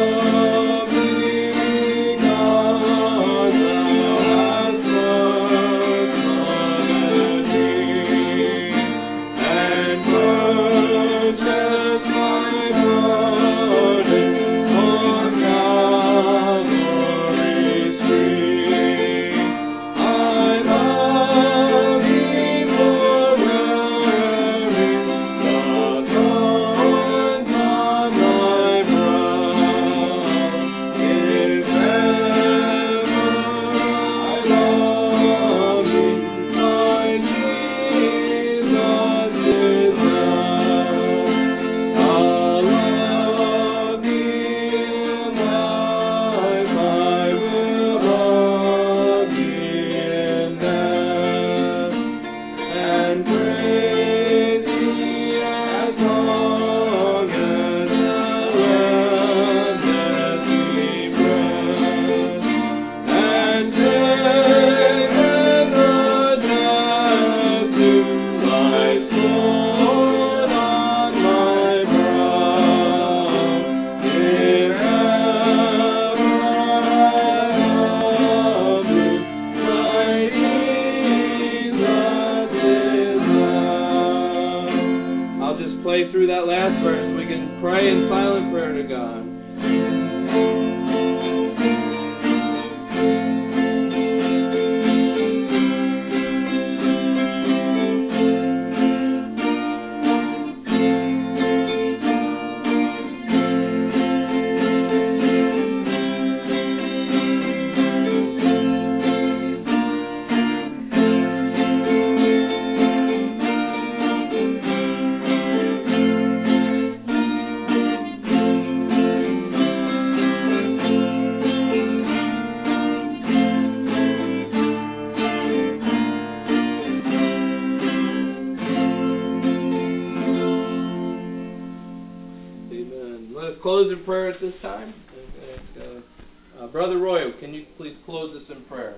Through that last verse, we can pray in silent prayer to God. Close in prayer at this time. Brother Royal, can you please close us in prayer?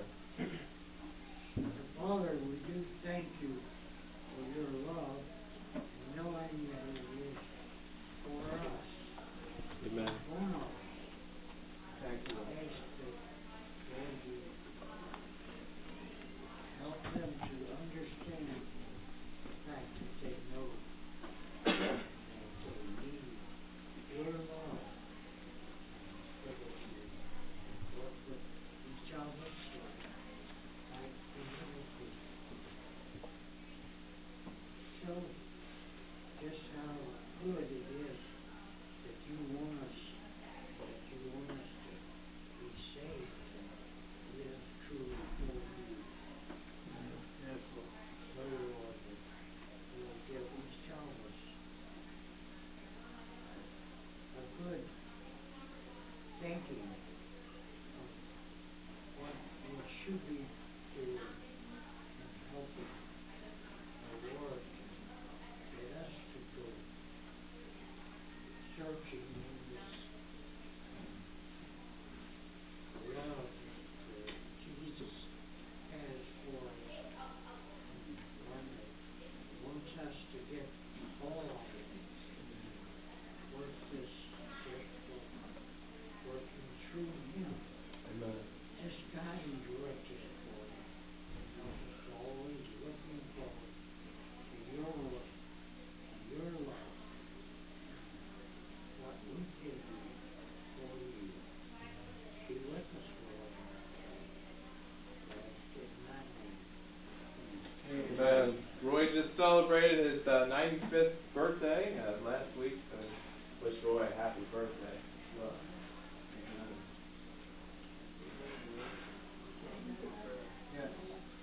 Father, we do thank you for your love, knowing that it is for us. Amen. Thank you. I ask that, Lord, you help them to understand the fact that they know and they need your love. Work with each of us, like the little people. Show just how good it is that you want us to be saved and live truly for you. Therefore, pray, Lord, that you will give each of us a good thinking Amen. Roy just celebrated his 95th birthday last week. So wish Roy a happy birthday. Well,